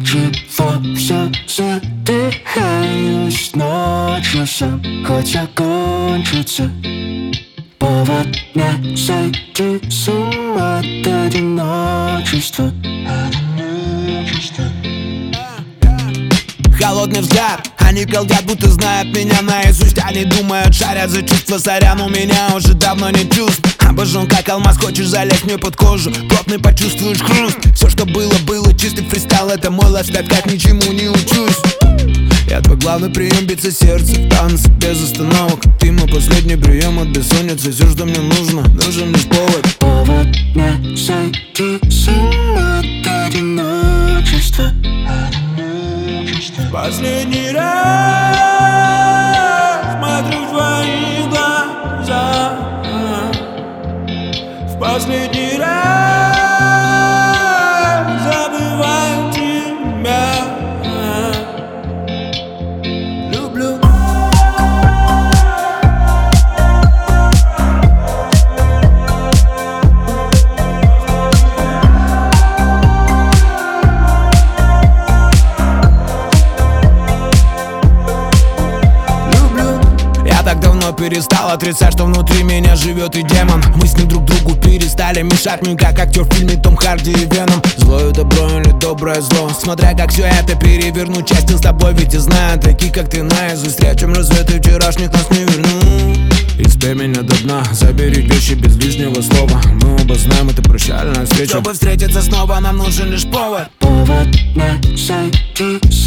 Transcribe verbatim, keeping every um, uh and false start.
чего все задыхаюсь ночью сам, хотя кончится. Повод не сойти с ума от одиночества. Холодный взгляд, они галдят, будто знают меня наизусть. Они думают, шарят за чувства, сорян, у меня уже давно не чувств. Обожжен как алмаз, хочешь залезть мне под кожу, плотный почувствуешь хруст. Все, что было, было чистый фристайл, это мой лайфстайл, как ничему не учусь. Я твой главный прием, биться сердце в танце без остановок. Ты мой последний прием от бессонницы. Все, что мне нужно, нужен лишь повод. Повод не сойти с ума от одиночества. Последний раз смотрю в твои глаза. В последний раз забываю тебя. Люблю. Перестал отрицать, что внутри меня живет и демон. Мы с ним друг другу перестали мешать. Мы как актер в фильме Том Харди и Веном. Злое добро или доброе зло, смотря как все это перевернуть. Честен с тобой, ведь я знаю такие, как ты, наизусть. Речем рассветы вчерашних нас не верну. И спей меня до дна, забери вещи без лишнего слова. Мы оба знаем, это прощальная встреча. Чтобы встретиться снова, нам нужен лишь повод. Повод не сойти с